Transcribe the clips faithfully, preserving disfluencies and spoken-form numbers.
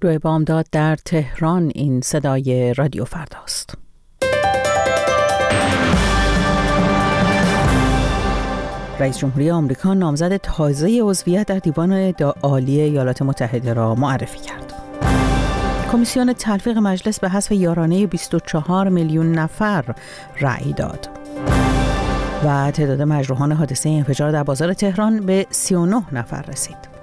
دو بامداد در تهران. این صدای رادیو فرداست. رئیس جمهوری آمریکا نامزد تازه عضویت در دیوان عالی ایالات متحده را معرفی کرد. کمیسیون تلفیق مجلس به حذف یارانه بیست و چهار میلیون نفر رأی داد. و تعداد مجروحان حادثه انفجار در بازار تهران به سی و نه نفر رسید.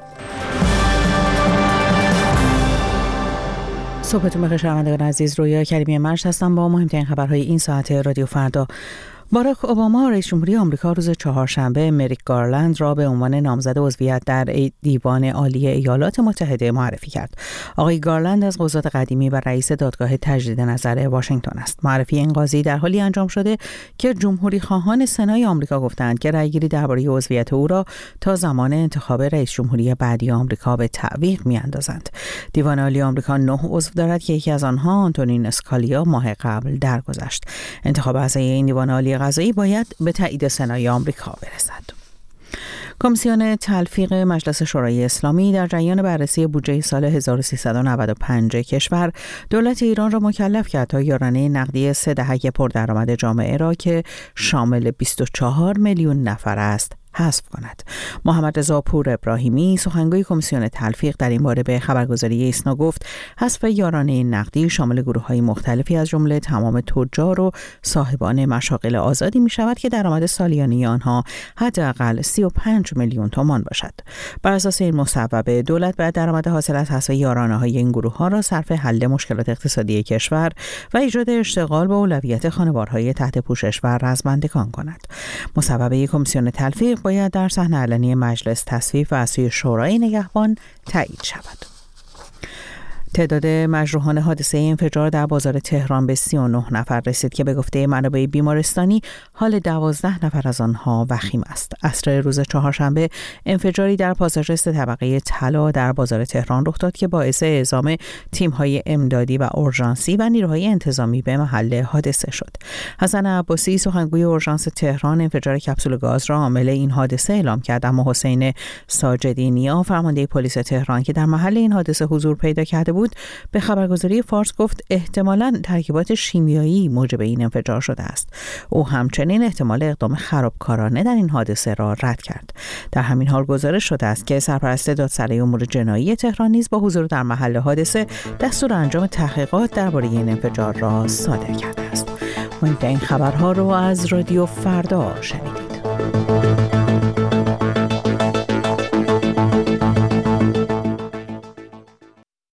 صبحتون بخیر شنوندگان عزیز، رویا کریمی مرج هستم با مهمترین خبرهای این ساعت رادیو فردا. باراک اوباما رئیس جمهوری آمریکا روز چهارشنبه مریک گارلند را به عنوان نامزد عضویت در دیوان عالی ایالات متحده معرفی کرد. آقای گارلند از قضات قدیمی و رئیس دادگاه تجدید نظر واشنگتن است. معرفی این قاضی در حالی انجام شده که جمهوری خواهان سنای آمریکا گفتند که رأیگیری درباره عضویت او را تا زمان انتخاب رئیس جمهوری بعدی آمریکا به تعویق می‌اندازند. دیوان عالی آمریکا نه عضو دارد که یکی از آنها آنتونین اسکالیا ماه قبل درگذشت. انتخاب اعضای این دیوان عالی قضایی باید به تایید سنای آمریکا برسد. کمیسیون تلفیق مجلس شورای اسلامی در جریان بررسی بودجه سال هزار و سیصد و نود و پنج کشور دولت ایران را مکلف کرد تا یارانه نقدی سه دهک پردرآمد جامعه را که شامل بیست و چهار میلیون نفر است حذف کند. محمد رضا پور ابراهیمی سخنگوی کمیسیون تلفیق در این باره به خبرگزاری ایسنا گفت حذف یارانه نقدی شامل گروه‌های مختلفی از جمله تمام تجار و صاحبان مشاغل آزادی می شود که درآمد سالیانه آنها حداقل سی و پنج میلیون تومان باشد. بر اساس این مصوبه دولت باید درآمد حاصل از حذف یارانه‌های این گروه‌ها را صرف حل مشکلات اقتصادی کشور و ایجاد اشتغال با اولویت خانوارهای تحت پوشش و رزمندگان کند. مصوبه کمیسیون تلفیق باید در صحن علنی مجلس تصویب و از سوی شورای نگهبان تایید شود. تعداد مجروحان حادثه انفجار در بازار تهران به سی و نه نفر رسید که به گفته منابع بیمارستانی حال دوازده نفر از آنها وخیم است. عصر روز چهارشنبه انفجاری در پاساژ سه طبقه طلا در بازار تهران رخ داد که باعث اعزام تیم‌های امدادی و اورژانسی و نیروهای انتظامی به محل حادثه شد. حسن عباسی سخنگوی اورژانس تهران انفجار کپسول گاز را عامل این حادثه اعلام کرد، اما حسین ساجدی نیا فرمانده پلیس تهران که در محل این حادثه حضور پیدا کرده بود به خبرگزاری فارس گفت احتمالاً ترکیبات شیمیایی موجب این انفجار شده است. او همچنین احتمال اقدام خرابکارانه در این حادثه را رد کرد. در همین حال گزارش شده است که سرپرست دادسرای امور جنایی تهران نیز با حضور در محل حادثه دستور انجام تحقیقات درباره این انفجار را صادر کرده است. مهمترین خبرها رو از رادیو فردا شنیدید.